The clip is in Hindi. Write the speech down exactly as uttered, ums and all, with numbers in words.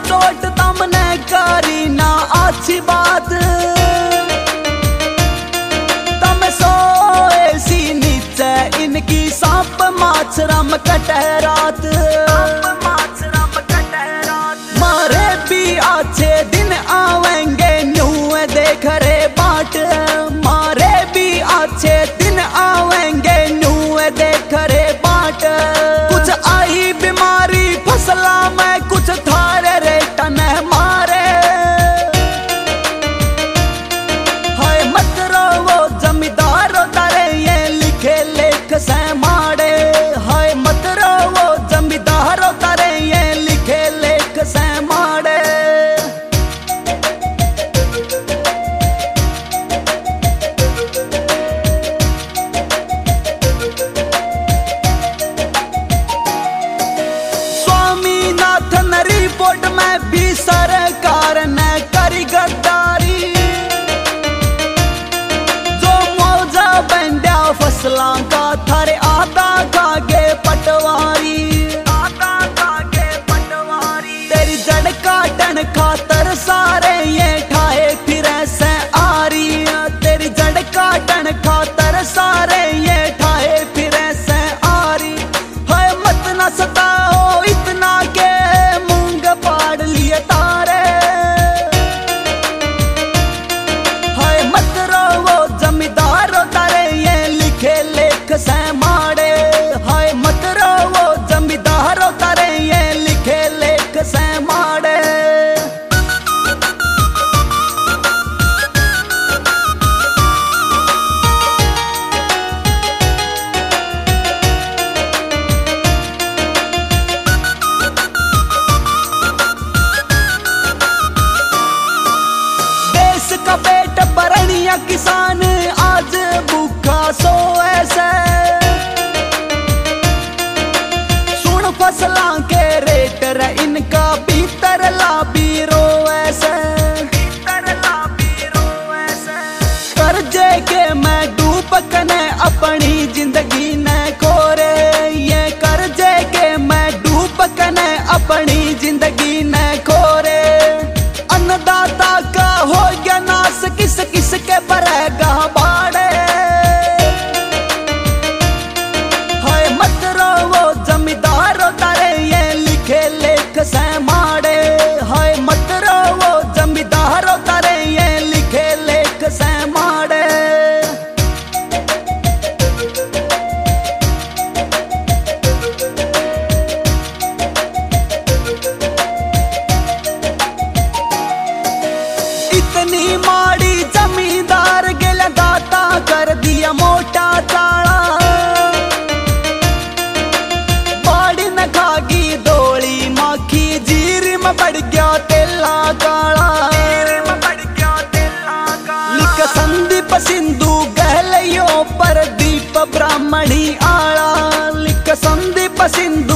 चोट तमने करी ना अच्छी बात, तम सोए सी नीचे इनकी सांप माछरम कटे रात। मारे भी अच्छे दिन आवेंगे न्यू देख रे बाट, मारे भी अच्छे दिन आवेंगे न्यू देख रे बाट। कुछ आई बीमारी फसला में कुछ थारे रे टन मारे, हाय मत रोवो जमींदारो तारे ये लिखे लेख से माड़े, हाय मत रोवो जमींदारो तारे ये लिखे लेख से माड़े। स्वामीनाथन रिपोर्ट में भी सरकार ने करी गद्दारी, जो मौजा बंड्या फसलां का थारे आधा खागे पटवारी, आधा खागे पटवारी। तेरी जड़ काटन खातर सारे ये ठाए फिरे से आरी, तेरी जड़ काटन खातर सारे ये ठाए फिरे से आरी। हाय मत न सताओ इतना के मूंग पाड़ लिए तारे, हाय मत रोवो जमींदारो तारे ये लिखे लेख से माड़े, हाय मत रोवो जमींदारो तारे ये लिखे लेख से माड़े। का पेट भरणिया किसान आज भूखा सोए से, सुन फसलां के रेट रे इनका भीतर लाभी रोए से, कर्जे के मैं डूब कने अपनी जिंदगी ने खोरे, ये कर्जे के मैं डूब कने अपनी जिंदगी ने खोरे। अन्नदाता का हो गया नाश किस किस के परेगा बाड़े, हाय मत रोवो जमींदारो तारे ये लिखे लेख से माड़े, हाय मत रोवो जमींदारो तारे ये लिखे लेख से माड़े। इतनी माड़ी जमींदार गेला दाता कर दिया मोटा चाला, बाड़ी न खागी डोली माखी जीरी में पड़ गया तेला काला। लिख संदीप सिंधु गहलियों पर दीप ब्राह्मणी आला, लिख संदीप सिंधु